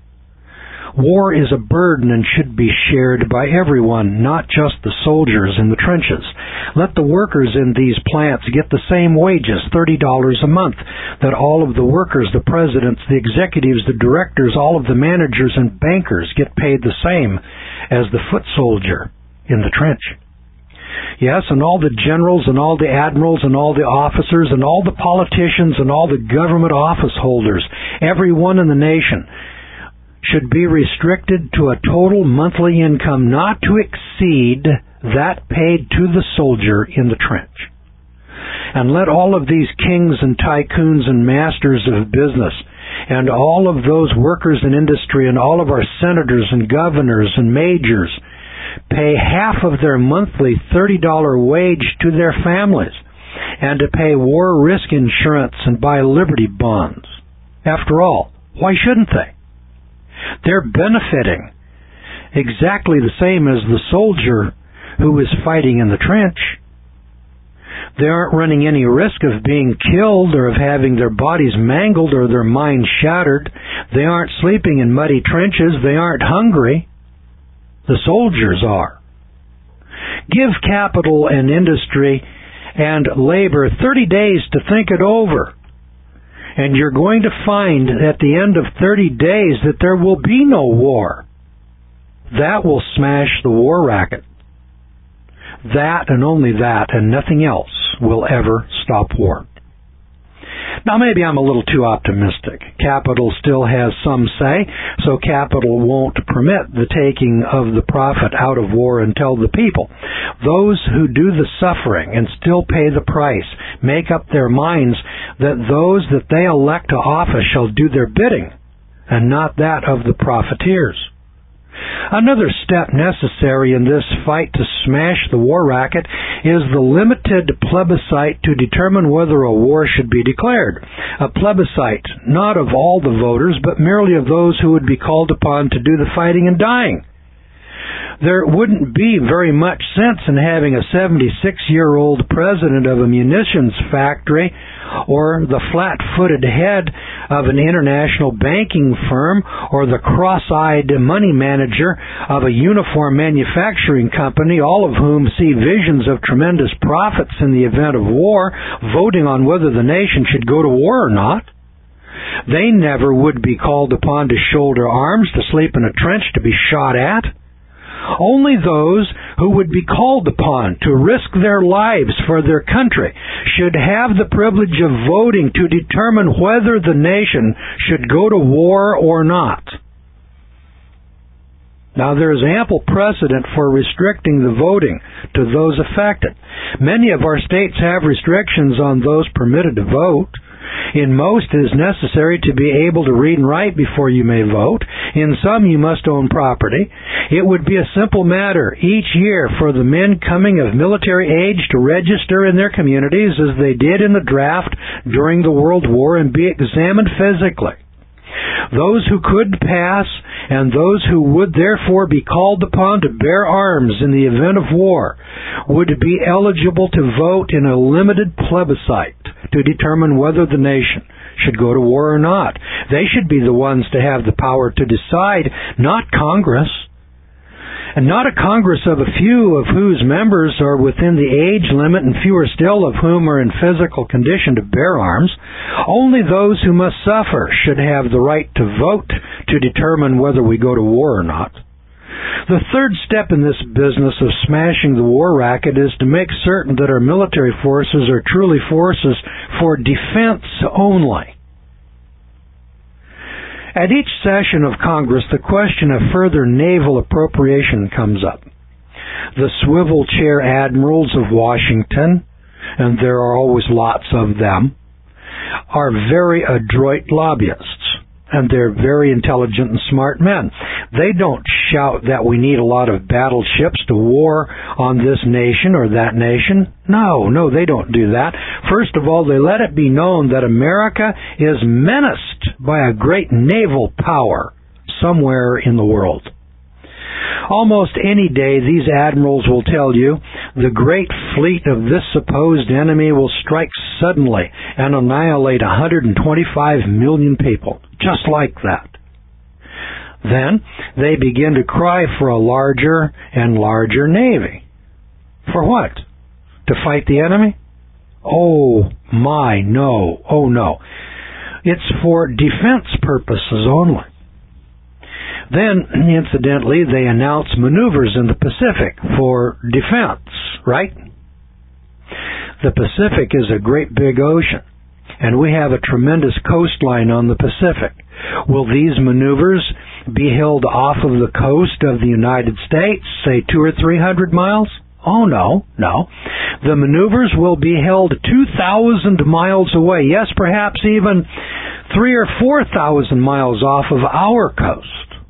War is a burden and should be shared by everyone, not just the soldiers in the trenches. Let the workers in these plants get the same wages, thirty dollars a month, that all of the workers, the presidents, the executives, the directors, all of the managers and bankers get paid the same as the foot soldier in the trench. Yes, and all the generals and all the admirals and all the officers and all the politicians and all the government office holders, everyone in the nation, should be restricted to a total monthly income not to exceed that paid to the soldier in the trench. And let all of these kings and tycoons and masters of business and all of those workers in industry and all of our senators and governors and majors pay half of their monthly thirty dollars wage to their families and to pay war risk insurance and buy Liberty bonds. After all, why shouldn't they? They're benefiting exactly the same as the soldier who is fighting in the trench. They aren't running any risk of being killed or of having their bodies mangled or their minds shattered. They aren't sleeping in muddy trenches. They aren't hungry. The soldiers are. Give capital and industry and labor thirty days to think it over. And you're going to find at the end of thirty days that there will be no war. That will smash the war racket. That and only that and nothing else will ever stop war. Now, maybe I'm a little too optimistic. Capital still has some say, so capital won't permit the taking of the profit out of war and tell the people. Those who do the suffering and still pay the price make up their minds that those that they elect to office shall do their bidding, and not that of the profiteers. Another step necessary in this fight to smash the war racket is the limited plebiscite to determine whether a war should be declared. A plebiscite, not of all the voters, but merely of those who would be called upon to do the fighting and dying. There wouldn't be very much sense in having a seventy-six-year-old president of a munitions factory or the flat-footed head of an international banking firm or the cross-eyed money manager of a uniform manufacturing company, all of whom see visions of tremendous profits in the event of war, voting on whether the nation should go to war or not. They never would be called upon to shoulder arms, to sleep in a trench, to be shot at. Only those who would be called upon to risk their lives for their country should have the privilege of voting to determine whether the nation should go to war or not. Now, there is ample precedent for restricting the voting to those affected. Many of our states have restrictions on those permitted to vote. In most, it is necessary to be able to read and write before you may vote. In some, you must own property. It would be a simple matter each year for the men coming of military age to register in their communities as they did in the draft during the World War and be examined physically. Those who could pass and those who would therefore be called upon to bear arms in the event of war would be eligible to vote in a limited plebiscite to determine whether the nation should go to war or not. They should be the ones to have the power to decide, not Congress. And not a Congress of a few of whose members are within the age limit and fewer still of whom are in physical condition to bear arms. Only those who must suffer should have the right to vote to determine whether we go to war or not. The third step in this business of smashing the war racket is to make certain that our military forces are truly forces for defense only. At each session of Congress, the question of further naval appropriation comes up. The swivel chair admirals of Washington, and there are always lots of them, are very adroit lobbyists, and they're very intelligent and smart men. They don't shout that we need a lot of battleships to war on this nation or that nation. No, no, they don't do that. First of all, they let it be known that America is menaced by a great naval power somewhere in the world. Almost any day, these admirals will tell you the great fleet of this supposed enemy will strike suddenly and annihilate one hundred twenty-five million people, just like that. Then they begin to cry for a larger and larger navy. For what? To fight the enemy? Oh my, no. Oh no. It's for defense purposes only. Then, incidentally, they announce maneuvers in the Pacific for defense, right? The Pacific is a great big ocean, and we have a tremendous coastline on the Pacific. Will these maneuvers be held off of the coast of the United States, say two or three hundred miles? Oh, no, no. The maneuvers will be held two thousand miles away, yes, perhaps even three or four thousand miles off of our coast.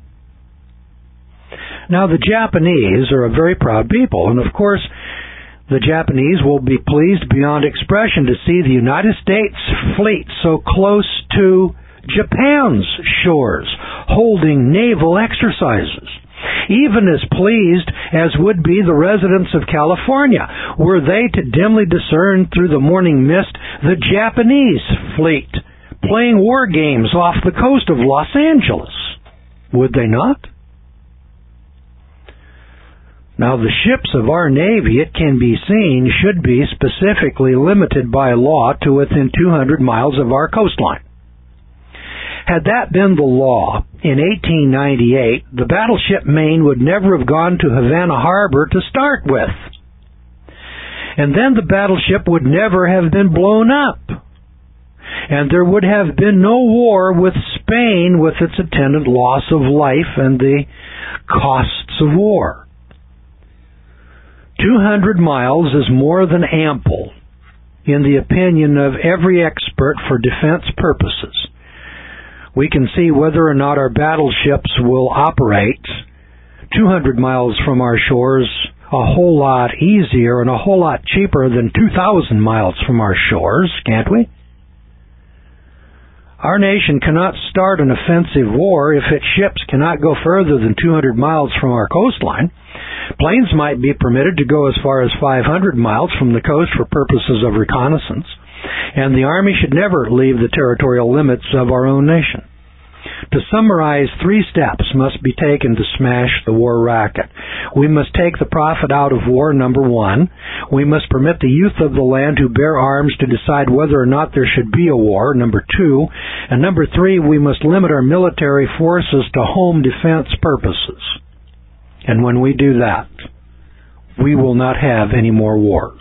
Now, the Japanese are a very proud people, and of course, the Japanese will be pleased beyond expression to see the United States fleet so close to Japan's shores, holding naval exercises. Even as pleased as would be the residents of California, were they to dimly discern through the morning mist the Japanese fleet playing war games off the coast of Los Angeles. Would they not? Now, the ships of our Navy, it can be seen, should be specifically limited by law to within two hundred miles of our coastline. Had that been the law in eighteen ninety-eight, the battleship Maine would never have gone to Havana Harbor to start with. And then the battleship would never have been blown up. And there would have been no war with Spain with its attendant loss of life and the costs of war. two hundred miles is more than ample, in the opinion of every expert, for defense purposes. We can see whether or not our battleships will operate two hundred miles from our shores a whole lot easier and a whole lot cheaper than two thousand miles from our shores, can't we? Our nation cannot start an offensive war if its ships cannot go further than two hundred miles from our coastline. Planes might be permitted to go as far as five hundred miles from the coast for purposes of reconnaissance, and the Army should never leave the territorial limits of our own nation. To summarize, three steps must be taken to smash the war racket. We must take the profit out of war, number one. We must permit the youth of the land who bear arms to decide whether or not there should be a war, number two. And number three, we must limit our military forces to home defense purposes. And when we do that, we will not have any more wars.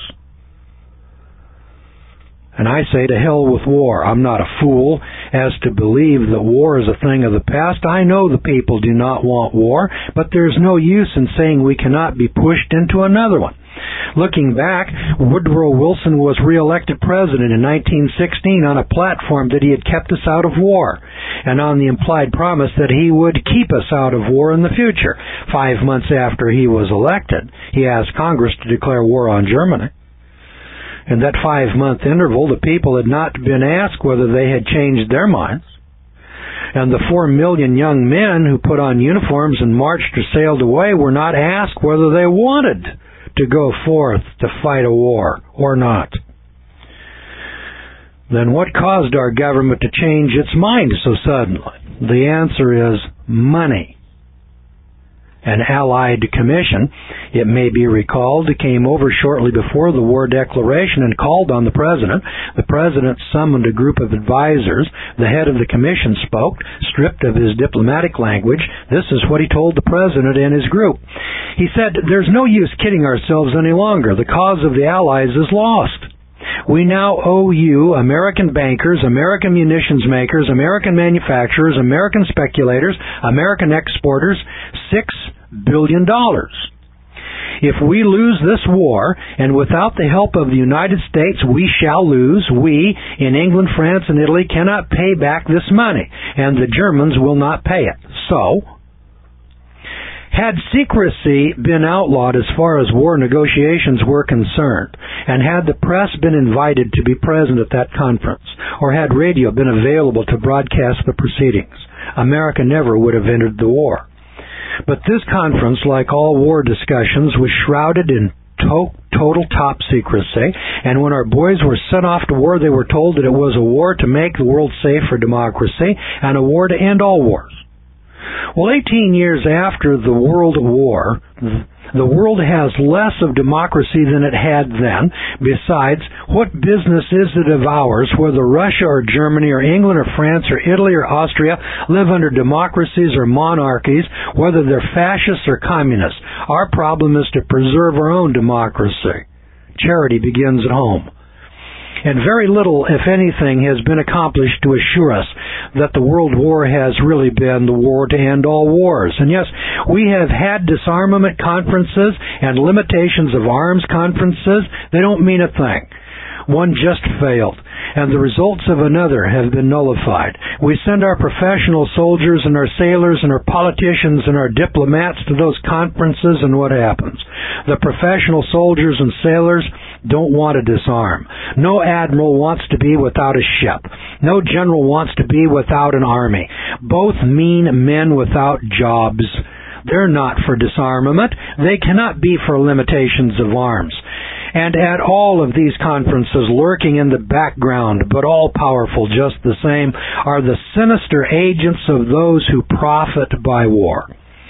And I say to hell with war. I'm not a fool as to believe that war is a thing of the past. I know the people do not want war, but there's no use in saying we cannot be pushed into another one. Looking back, Woodrow Wilson was reelected president in nineteen sixteen on a platform that he had kept us out of war, and on the implied promise that he would keep us out of war in the future. Five months after he was elected, he asked Congress to declare war on Germany. In that five-month interval, the people had not been asked whether they had changed their minds. And the four million young men who put on uniforms and marched or sailed away were not asked whether they wanted to go forth to fight a war or not. Then what caused our government to change its mind so suddenly? The answer is money. An Allied commission, it may be recalled, came over shortly before the war declaration and called on the president. The president summoned a group of advisors. The head of the commission spoke, stripped of his diplomatic language. This is what he told the president and his group. He said, "There's no use kidding ourselves any longer. The cause of the Allies is lost. We now owe you, American bankers, American munitions makers, American manufacturers, American speculators, American exporters, six billion dollars. If we lose this war, and without the help of the United States we shall lose, we, in England, France, and Italy, cannot pay back this money, and the Germans will not pay it. So, had secrecy been outlawed as far as war negotiations were concerned, and had the press been invited to be present at that conference, or had radio been available to broadcast the proceedings, America never would have entered the war. But this conference, like all war discussions, was shrouded in to- total top secrecy, and when our boys were sent off to war, they were told that it was a war to make the world safe for democracy, and a war to end all wars. Well, eighteen years after the World War, the world has less of democracy than it had then. Besides, what business is it of ours whether Russia or Germany or England or France or Italy or Austria live under democracies or monarchies, whether they're fascists or communists? Our problem is to preserve our own democracy. Charity begins at home. And very little, if anything, has been accomplished to assure us that the World War has really been the war to end all wars. And yes, we have had disarmament conferences and limitations of arms conferences. They don't mean a thing. One just failed, and the results of another have been nullified. We send our professional soldiers and our sailors and our politicians and our diplomats to those conferences, and what happens? The professional soldiers and sailors don't want to disarm. No admiral wants to be without a ship. No general wants to be without an army. Both mean men without jobs. They're not for disarmament. They cannot be for limitations of arms. And at all of these conferences, lurking in the background, but all powerful just the same, are the sinister agents of those who profit by war.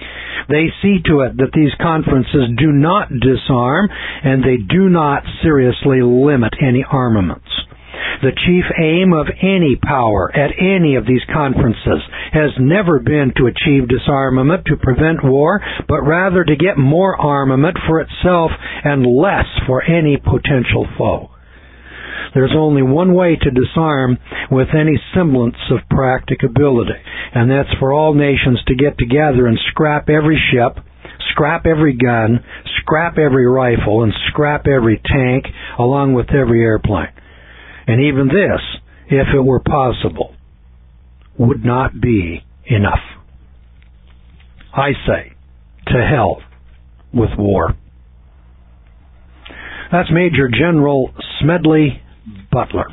They see to it that these conferences do not disarm, and they do not seriously limit any armaments. The chief aim of any power at any of these conferences has never been to achieve disarmament, to prevent war, but rather to get more armament for itself and less for any potential foe. There's only one way to disarm with any semblance of practicability, and that's for all nations to get together and scrap every ship, scrap every gun, scrap every rifle, and scrap every tank, along with every airplane. And even this, if it were possible, would not be enough. I say, to hell with war. That's Major General Smedley Butler.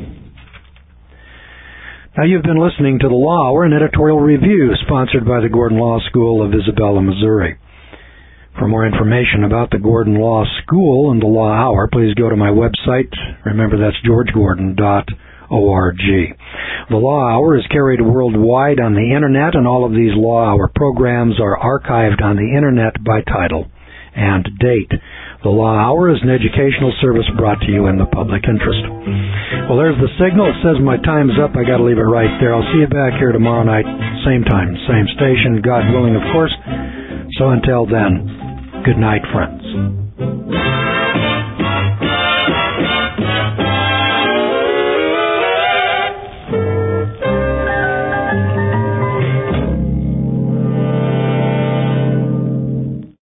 Now, you've been listening to The Law Hour, an editorial review sponsored by the Gordon Law School of Isabella, Missouri. For more information about the Gordon Law School and The Law Hour, please go to my website. Remember, that's george gordon dot org. The Law Hour is carried worldwide on the Internet, and all of these Law Hour programs are archived on the Internet by title and date. The Law Hour is an educational service brought to you in the public interest. Well, there's the signal. It says my time's up. I got to leave it right there. I'll see you back here tomorrow night, same time, same station, God willing, of course. So until then, good night, friends.